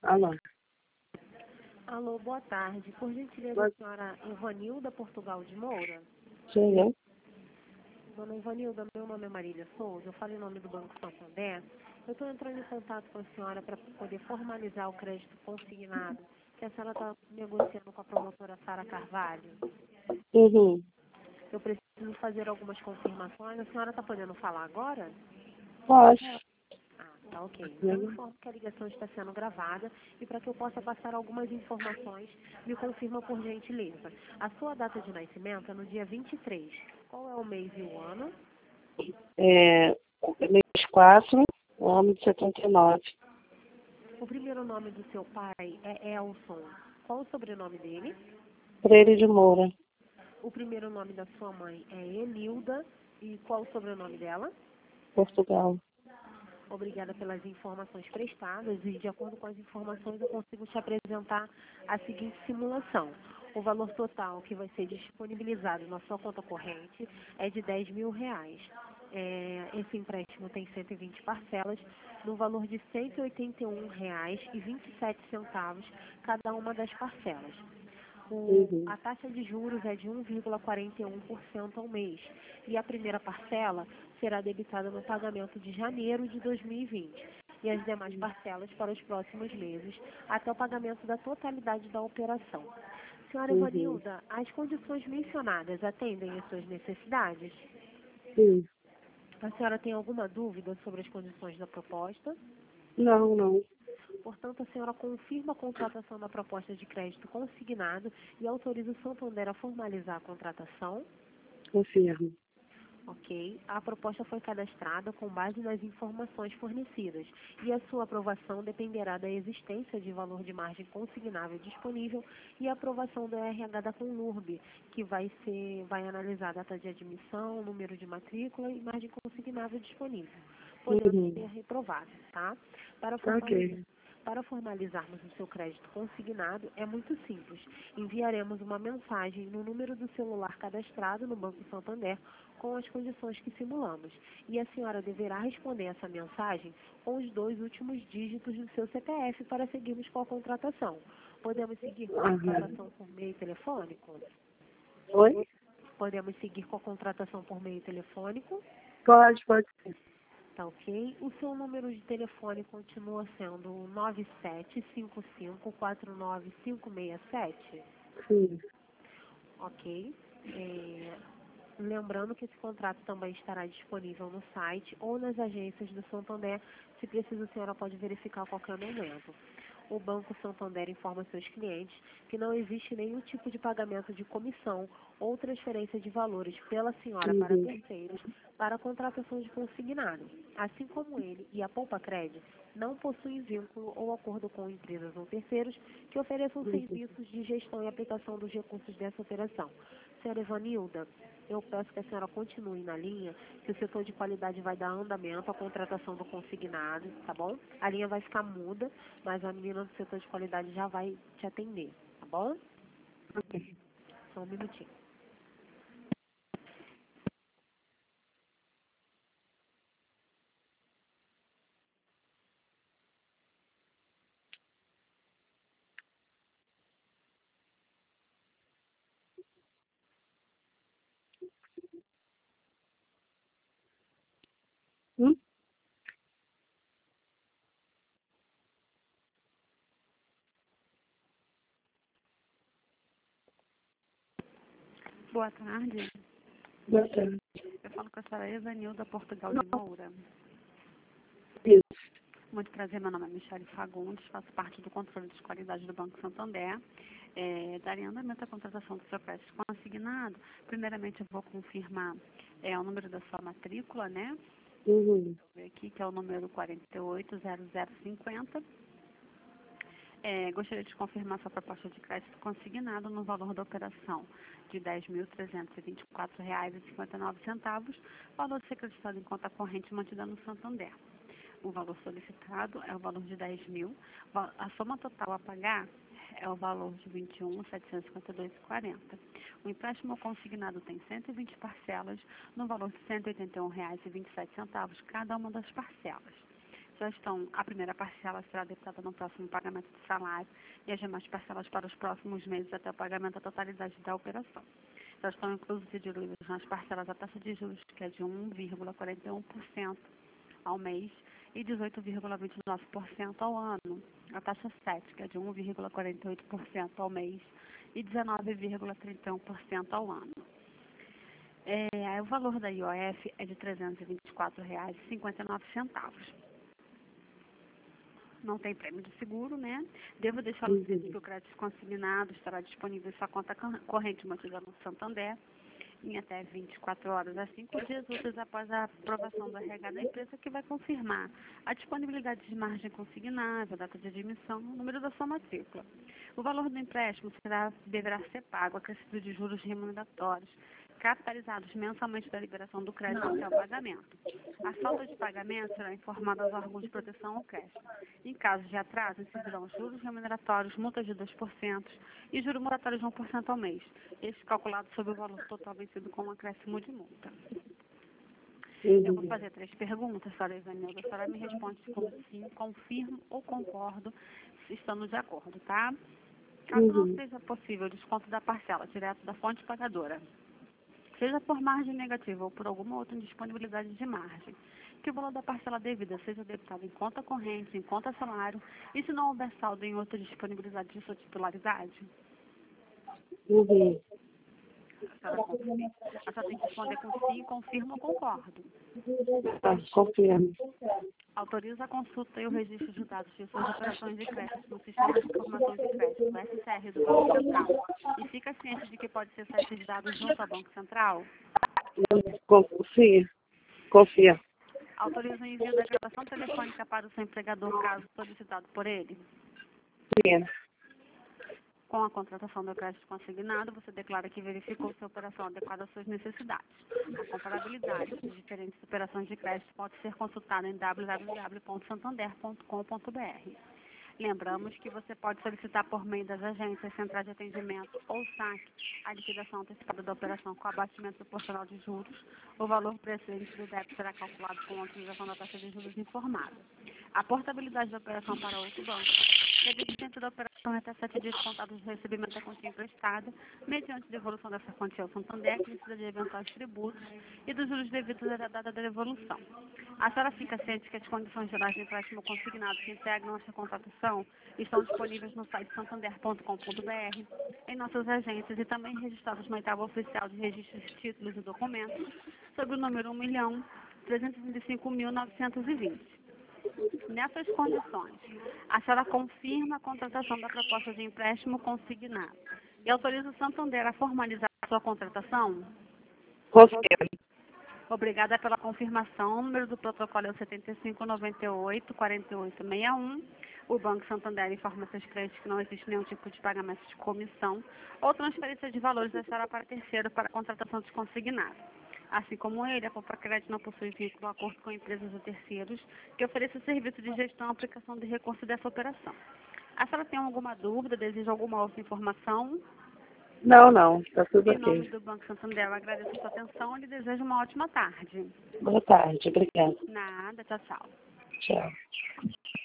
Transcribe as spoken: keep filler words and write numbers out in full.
Alô. Alô, boa tarde. Por gentileza, Boa... a senhora Ivanilda Portugal de Moura? Sim, eu? Dona Ivanilda, meu nome é Marília Souza, eu falo em nome do Banco Santander. Eu estou entrando em contato com a senhora para poder formalizar o crédito consignado que a senhora está negociando com a promotora Sara Carvalho. Uhum. Eu preciso fazer algumas confirmações. A senhora está podendo falar agora? Posso. Ah, tá ok. Eu Uhum. informo que a ligação está sendo gravada e para que eu possa passar algumas informações, me confirma por gentileza. A sua data de nascimento é no dia vinte e três. Qual é o mês e o ano? É, mês quatro, ano de setenta e nove. O primeiro nome do seu pai é Elson. Qual o sobrenome dele? Freire de Moura, O primeiro nome da sua mãe é Enilda. E qual o sobrenome dela? Portugal. Obrigada pelas informações prestadas e, de acordo com as informações, eu consigo te apresentar a seguinte simulação. O valor total que vai ser disponibilizado na sua conta corrente é de dez mil reais. É, esse empréstimo tem cento e vinte parcelas, no valor de cento e oitenta e um reais e vinte e sete centavos cada uma das parcelas. O, Uhum. a taxa de juros é de um vírgula quarenta e um por cento ao mês e a primeira parcela será debitada no pagamento de janeiro de dois mil e vinte e as demais parcelas para os próximos meses até o pagamento da totalidade da operação. Senhora Uhum. Ivanilda, as condições mencionadas atendem às suas necessidades? Sim. A senhora tem alguma dúvida sobre as condições da proposta? Não, não. Portanto, a senhora confirma a contratação da proposta de crédito consignado e autoriza o Santander a formalizar a contratação. Confirmo. Ok. A proposta foi cadastrada com base nas informações fornecidas e a sua aprovação dependerá da existência de valor de margem consignável disponível e a aprovação do R H da Conlurb, que vai ser, vai analisar a data de admissão, número de matrícula e margem consignável disponível, podendo Uhum. ser reprovado, tá? Para formalizar. Ok. Para formalizarmos o seu crédito consignado, é muito simples. Enviaremos uma mensagem no número do celular cadastrado no Banco Santander com as condições que simulamos. E a senhora deverá responder essa mensagem com os dois últimos dígitos do seu C P F para seguirmos com a contratação. Podemos seguir com a Uhum. contratação por meio telefônico? Oi? Podemos seguir com a contratação por meio telefônico? Pode, pode ser. Tá ok? O seu número de telefone continua sendo o nove sete cinco cinco quatro nove cinco seis sete? Sim. Ok? É, lembrando que esse contrato também estará disponível no site ou nas agências do Santander. Se precisa, a senhora pode verificar a qualquer momento. O Banco Santander informa seus clientes que não existe nenhum tipo de pagamento de comissão ou transferência de valores pela senhora para Uhum. terceiros para a contratação de consignado. Assim como ele e a Poupa Cred não possuem vínculo ou acordo com empresas ou terceiros que ofereçam Uhum. serviços de gestão e aplicação dos recursos dessa operação. Senhora Ivanilda, eu peço que a senhora continue na linha, que o setor de qualidade vai dar andamento à contratação do consignado, tá bom? A linha vai ficar muda, mas a menina do setor de qualidade já vai te atender, tá bom? Ok. Só um minutinho. Hum? Boa tarde. Boa tarde. Eu falo com a senhora Evanilda Portugal de Moura. Isso. Muito prazer, meu nome é Michele Fagundes, faço parte do controle de qualidade do Banco Santander. É, daria andamento à contratação do seu crédito consignado. Primeiramente, eu vou confirmar é, o número da sua matrícula, né? Uhum. Vou ver aqui, que é o número quatro oito zero zero cinco zero. É, gostaria de confirmar sua proposta de crédito consignado no valor da operação de dez mil trezentos e vinte e quatro reais e cinquenta e nove centavos, valor a ser acreditado em conta corrente mantida no Santander. O valor solicitado é o valor de dez mil. A soma total a pagar é o valor de vinte e um mil setecentos e cinquenta e dois reais e quarenta centavos. O empréstimo consignado tem cento e vinte parcelas, no valor de cento e oitenta e um reais e vinte e sete centavos cada uma das parcelas. já estão, a primeira parcela será debitada no próximo pagamento do salário e as demais parcelas para os próximos meses até o pagamento da totalidade da operação. Já estão inclusos e diluídos nas parcelas a taxa de juros, que é de um vírgula quarenta e um por cento ao mês e dezoito vírgula vinte e nove por cento ao ano. A taxa sete, que é de um vírgula quarenta e oito por cento ao mês e dezenove vírgula trinta e um por cento ao ano. É, o valor da I O F é de trezentos e vinte e quatro reais e cinquenta e nove centavos. Não tem prêmio de seguro, né? Devo deixar o que o crédito consignado estará disponível em sua conta corrente mantida no Santander em até vinte e quatro horas a cinco dias úteis após a aprovação do R H da empresa, que vai confirmar a disponibilidade de margem consignável, a data de admissão, o número da sua matrícula. O valor do empréstimo será, deverá ser pago acrescido de juros remuneratórios, capitalizados mensalmente da liberação do crédito até o pagamento. A falta de pagamento será informada aos órgãos de proteção ao crédito. Em caso de atraso, incidirão juros remuneratórios, multas de dois por cento e juros moratórios de um por cento ao mês, este calculado sobre o valor total vencido com um acréscimo de multa. Eu vou fazer três perguntas, senhora Ivanilda. A senhora me responde com sim, confirmo ou concordo, se estamos de acordo, tá? Caso não seja possível o desconto da parcela direto da fonte pagadora, seja por margem negativa ou por alguma outra indisponibilidade de margem, que o valor da parcela devida seja debitado em conta corrente, em conta salário, e se não houver saldo em outra disponibilidade de sua titularidade? Uhum. A senhora, confirma. A senhora tem que responder com sim, confirmo ou concordo. Tá, confirmo. Autoriza a consulta e o registro de dados de suas operações de crédito no Sistema de Informação de Crédito, o S C R do Banco Central, e fica ciente de que pode ser acesso de dados junto ao Banco Central? Confia. Confia. Autoriza o envio da gravação telefônica para o seu empregador, caso solicitado por ele? Sim. Com a contratação do crédito consignado, você declara que verificou se a operação adequada às suas necessidades. A comparabilidade de diferentes operações de crédito pode ser consultada em w w w ponto santander ponto com ponto b r. Lembramos que você pode solicitar por meio das agências, centrais de atendimento ou saque a liquidação antecipada da operação com abatimento proporcional de juros. O valor precedente do débito será calculado com a utilização da taxa de juros informada. A portabilidade da operação para outro banco deve dentro da operação até sete dias contados do recebimento da quantia emprestada, mediante devolução dessa quantia ao Santander, que precisa de eventuais tributos e dos juros devidos à data da devolução. A senhora fica ciente que as condições gerais de empréstimo consignado que integram esta contratação estão disponíveis no site santander ponto com ponto b r, em nossas agências e também registrados na etapa oficial de registros de títulos e documentos, sob o número um milhão trezentos e vinte e cinco mil novecentos e vinte. Nessas condições, a senhora confirma a contratação da proposta de empréstimo consignado e autoriza o Santander a formalizar a sua contratação? Confirmo. Obrigada pela confirmação. O número do protocolo é o setenta e cinco, noventa e oito, quarenta e oito, sessenta e um. O Banco Santander informa seus clientes que não existe nenhum tipo de pagamento de comissão ou transferência de valores da senhora para terceiro para a contratação de consignado. Assim como ele, a Poupa Crédito não possui vínculo ou acordo com empresas ou terceiros que ofereçam serviço de gestão e aplicação de recurso dessa operação. A senhora tem alguma dúvida, deseja alguma outra informação? Não, não. Está tudo Em nome ok. do Banco Santander, eu agradeço a sua atenção e lhe desejo uma ótima tarde. Boa tarde. Obrigada. Nada, tchau, tchau. Tchau.